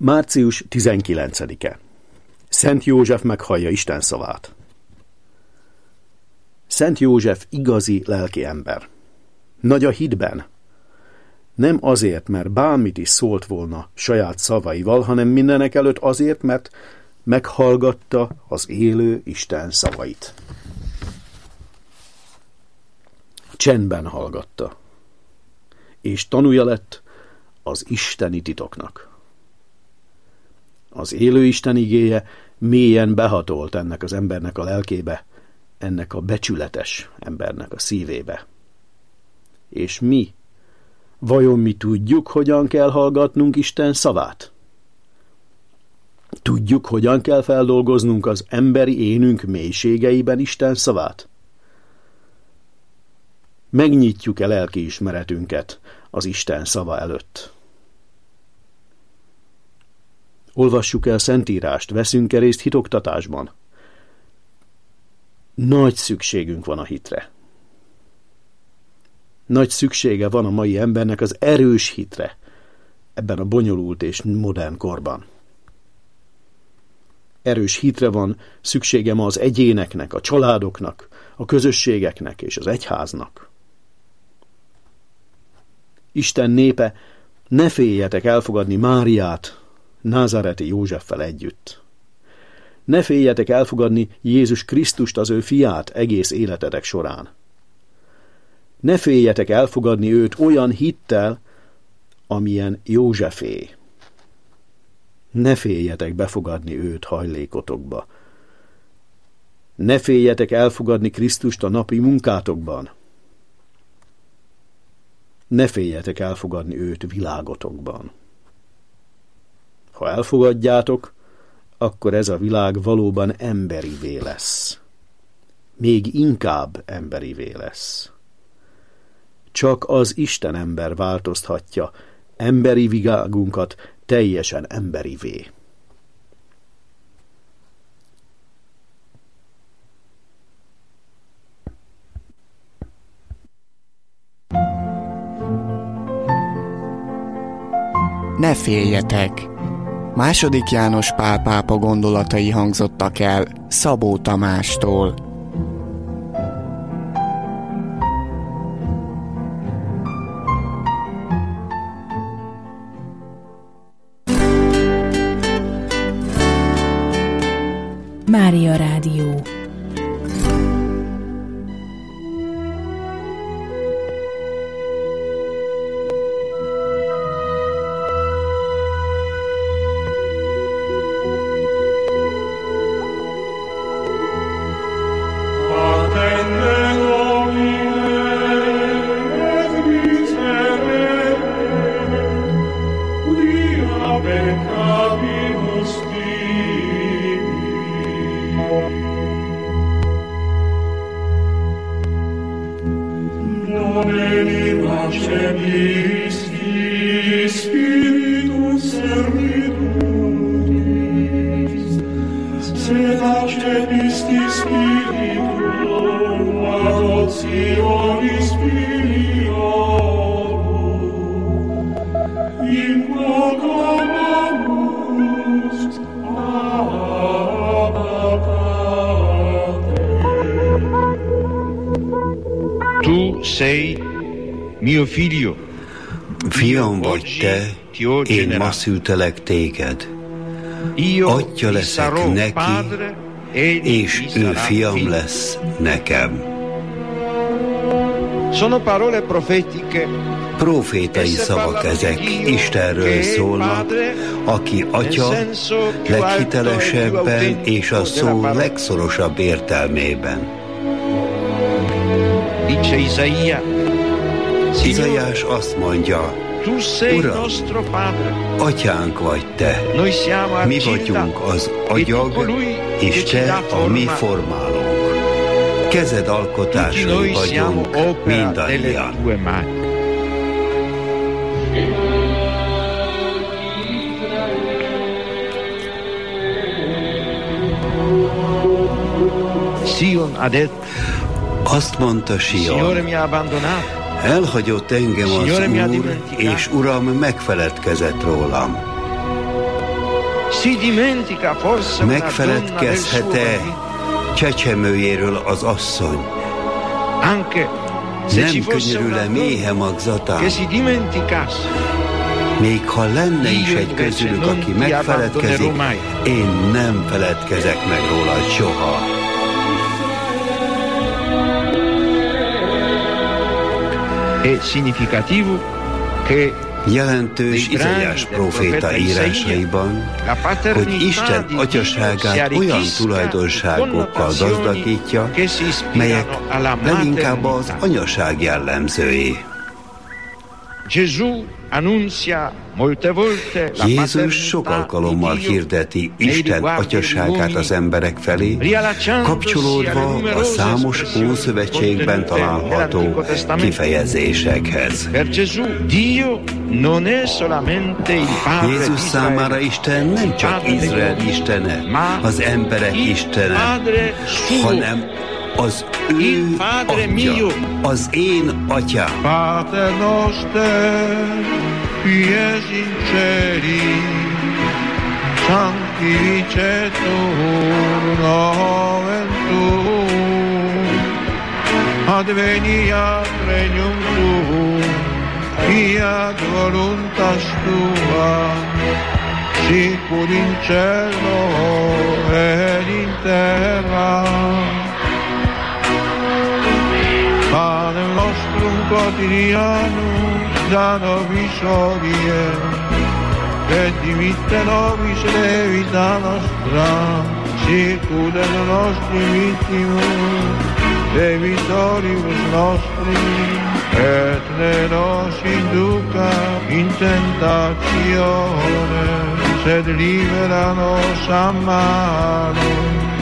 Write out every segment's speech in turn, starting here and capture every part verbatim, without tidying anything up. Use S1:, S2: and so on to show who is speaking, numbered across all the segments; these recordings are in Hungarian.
S1: március tizenkilencedike. Szent József meghallja Isten szavát. Szent József igazi lelki ember. Nagy a hitben. Nem azért, mert bármit is szólt volna saját szavaival, hanem mindenek előtt azért, mert meghallgatta az élő Isten szavait. Csendben hallgatta, és tanúja lett az isteni titoknak. Az élő Isten igéje mélyen behatolt ennek az embernek a lelkébe, ennek a becsületes embernek a szívébe. És mi? Vajon mi tudjuk, hogyan kell hallgatnunk Isten szavát? Tudjuk, hogyan kell feldolgoznunk az emberi énünk mélységeiben Isten szavát? Megnyitjuk-e lelkiismeretünket az Isten szava előtt? Olvassuk el Szentírást, veszünk-e részt hitoktatásban? Nagy szükségünk van a hitre. Nagy szüksége van a mai embernek az erős hitre ebben a bonyolult és modern korban. Erős hitre van szüksége ma az egyéneknek, a családoknak, a közösségeknek és az egyháznak. Isten népe, ne féljetek elfogadni Máriát názáreti Józseffel együtt. Ne féljetek elfogadni Jézus Krisztust, az ő fiát egész életetek során. Ne féljetek elfogadni őt olyan hittel, amilyen Józsefé. Ne féljetek befogadni őt hajlékotokba. Ne féljetek elfogadni Krisztust a napi munkátokban. Ne féljetek elfogadni őt világotokban. Ha elfogadjátok, akkor ez a világ valóban emberivé lesz. Még inkább emberivé lesz. Csak az Isten ember változtatja emberi világunkat teljesen emberivé.
S2: Ne féljetek! Második János Pál pápa gondolatai hangzottak el Szabó Tamástól.
S3: Mária Rádió.
S4: Fiam vagy te, én ma szültelek téged. Atya leszek neki, és ő fiam lesz nekem. Profétai szavak ezek, Istenről szólnak, aki atya leghitelesebben és a szó legszorosabb értelmében. Izaiás azt mondja, Uram, atyánk vagy te, mi vagyunk az agyag, és te a mi formálónk. Kezed alkotásai vagyunk mindannyian. Azt mondta Sion, elhagyott engem az Úr, és Uram megfeledkezett rólam. Megfeledkezhet-e csecsemőjéről az asszony? Nem könyörül-e méhe magzatán? Még ha lenne is egy közülük, aki megfeledkezik, én nem feledkezek meg róla soha. Jelentős Izaiás próféta írásaiban, hogy Isten atyaságát olyan tulajdonságokkal gazdagítja, melyek leginkább az anyaság jellemzői. Jézus sok alkalommal hirdeti Isten atyaságát az emberek felé, kapcsolódva a számos Ószövetségben található kifejezésekhez. Jézus számára Isten nem csak Izrael istene, az emberek istene, hanem az ő atya, az én atyám.
S5: Pater noster, qui es in celis, sanctificetur nomen tuum, adveniat regnum tuum, fiat voluntas tua, sicut in cielo et in terra. Panem nostrum quotidianum da nobis hodie, et dimitte nobis debita nostra, sicut et nostri vittimus debitoribus nostri, et ne nos induca in tentatione, sed libera nos a malo.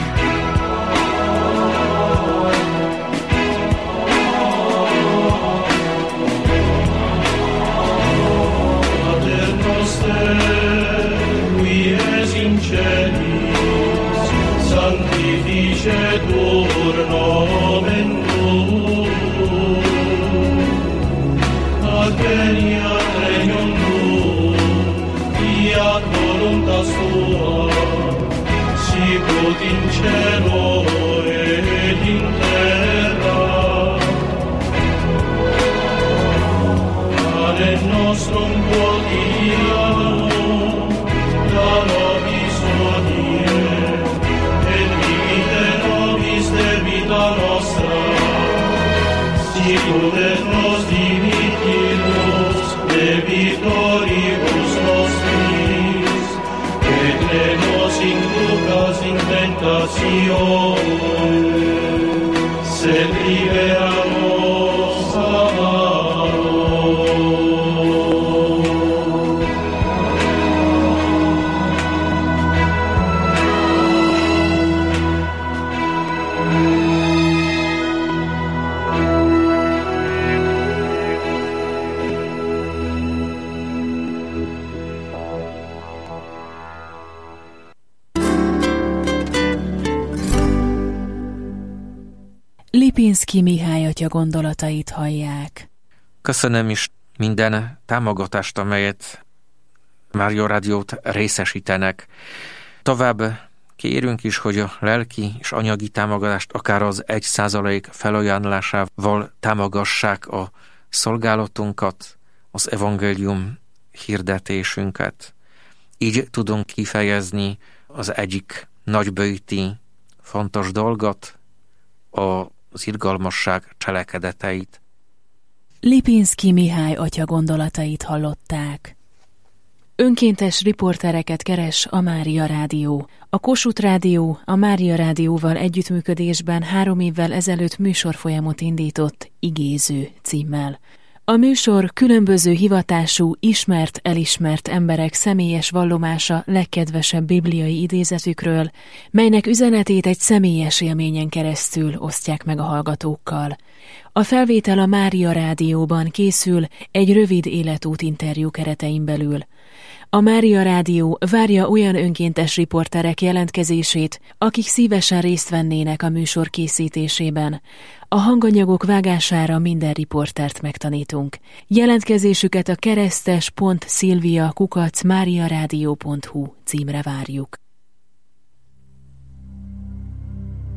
S6: Qui es in celis, sanctificetur nomen tuum, adveniat regnum tuum, fiat voluntas tua, sicut in cielo et in terra. Panem nostrum quotidianum da nobis hodie, et dimitte nobis debita nostra, sicut et nos dimittimus debitoribus nostris, et ne nos inducas in tentatione, sed libera nos a malo.
S3: Lipinszky Mihály atya gondolatait hallják.
S7: Köszönöm is minden támogatást, amelyet Mária Rádiót részesítenek. Tovább kérünk is, hogy a lelki és anyagi támogatást akár az egy százalék felajánlásával támogassák a szolgálatunkat, az evangélium hirdetésünket. Így tudunk kifejezni az egyik nagybőti fontos dolgot, az irgalmasság cselekedeteit.
S3: Lipinszky Mihály atya gondolatait hallották. Önkéntes riportereket keres a Mária Rádió. A Kossuth Rádió a Mária Rádióval együttműködésben három évvel ezelőtt műsorfolyamot indított Igéző címmel. A műsor különböző hivatású, ismert, elismert emberek személyes vallomása legkedvesebb bibliai idézetükről, melynek üzenetét egy személyes élményen keresztül osztják meg a hallgatókkal. A felvétel a Mária Rádióban készül egy rövid életút interjú keretein belül. A Mária Rádió várja olyan önkéntes riporterek jelentkezését, akik szívesen részt vennének a műsor készítésében. A hanganyagok vágására minden riportert megtanítunk. Jelentkezésüket a keresztes pont szilvia kukac máriaradio pont hu címre várjuk.